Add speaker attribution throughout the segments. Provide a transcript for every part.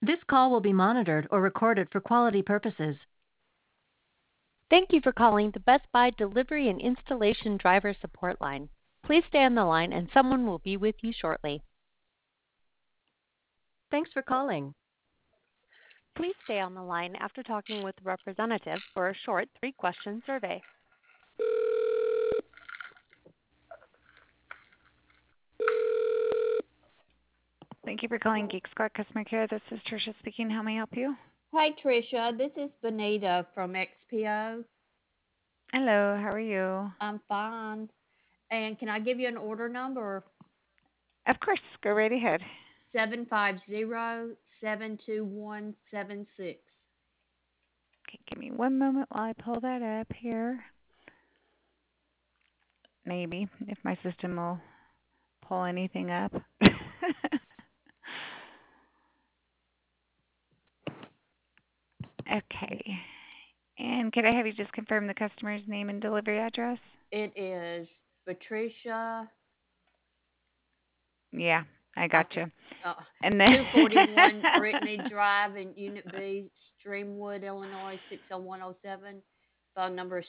Speaker 1: This call will be monitored or recorded for quality purposes.
Speaker 2: Thank you for calling the Best Buy Delivery and Installation Driver Support Line. Please stay on the line and someone will be with you shortly.
Speaker 1: Thanks for calling.
Speaker 2: Please stay on the line after talking with the representative for a short 3-question survey.
Speaker 3: Thank you for calling Geek Squad Customer Care. This is Tricia speaking. How may I help you?
Speaker 4: Hi, Tricia. This is Benita from XPO.
Speaker 3: Hello, how are you?
Speaker 4: I'm fine. And can I give you an order number?
Speaker 3: Of course, go right ahead.
Speaker 4: 750-72176.
Speaker 3: Okay, give me one moment while I pull that up here. Maybe, if my system will pull anything up. Okay. And could I have you just confirm the customer's name and delivery address?
Speaker 4: It is Patricia.
Speaker 3: Yeah, I got you.
Speaker 4: Uh,
Speaker 3: And then
Speaker 4: 241 Brittany Drive in Unit B, Streamwood, Illinois 60107. Phone number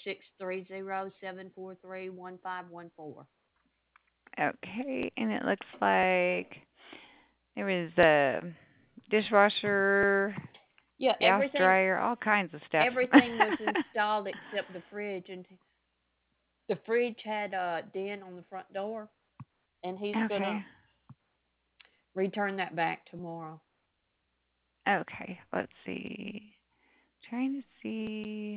Speaker 4: 630-743-1514.
Speaker 3: Okay, and it looks like there was a dishwasher,
Speaker 4: Yeah,
Speaker 3: gas dryer, all kinds of stuff.
Speaker 4: everything was installed except the fridge, and the fridge had a dent on the front door, and he's gonna
Speaker 3: Okay.
Speaker 4: return that back tomorrow.
Speaker 3: Okay, let's see. Trying to see.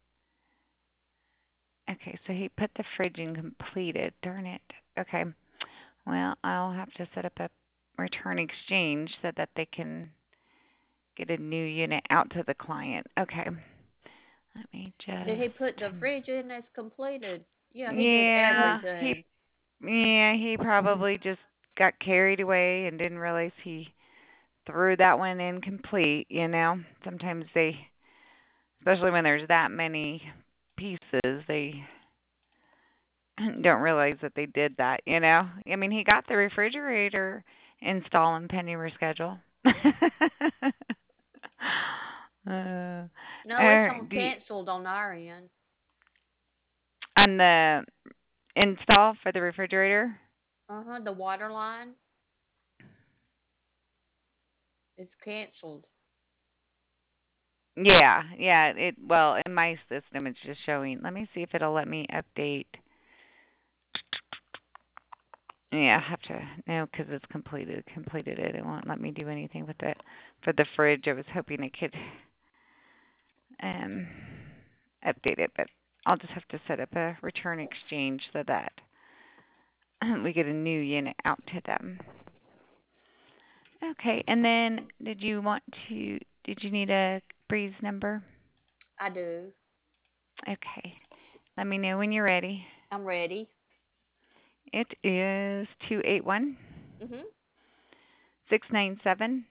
Speaker 3: Okay, so he put the fridge in completed. Darn it. Okay. Well, I'll have to set up a return exchange so that they can get a new unit out to the client. Okay. Let me just.
Speaker 4: Did he put the fridge in as completed? Yeah, he did
Speaker 3: Yeah,
Speaker 4: everything.
Speaker 3: he probably just got carried away and didn't realize he threw that one incomplete, you know. Sometimes they, especially when there's that many pieces, they don't realize that they did that, you know. I mean, he got the refrigerator install and pending reschedule. uh,
Speaker 4: No, it's on
Speaker 3: do you,
Speaker 4: canceled on our end.
Speaker 3: on the install for the refrigerator?
Speaker 4: The water line is canceled.
Speaker 3: Yeah. It well in my system it's just showing. Let me see if it'll let me update. Yeah, I have to no because it's completed it. It won't let me do anything with it for the fridge. I was hoping it could um update it, but I'll just have to set up a return exchange so that we get a new unit out to them. Okay, and then did you need a Breeze number?
Speaker 4: I do.
Speaker 3: Okay. Let me know when you're ready.
Speaker 4: I'm ready.
Speaker 3: It is 281
Speaker 4: Mhm.
Speaker 3: 697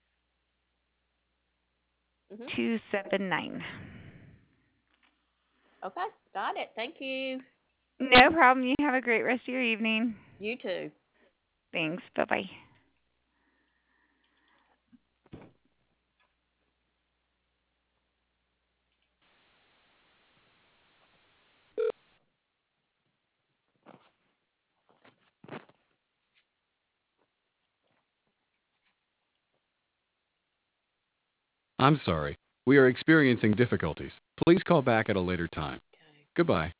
Speaker 4: Mhm.
Speaker 3: 279.
Speaker 4: Okay, got it. Thank you.
Speaker 3: No problem. You have a great rest of your evening.
Speaker 4: You too.
Speaker 3: Thanks. Bye-bye.
Speaker 5: I'm sorry. We are experiencing difficulties. Please call back at a later time.
Speaker 4: Okay.
Speaker 5: Goodbye.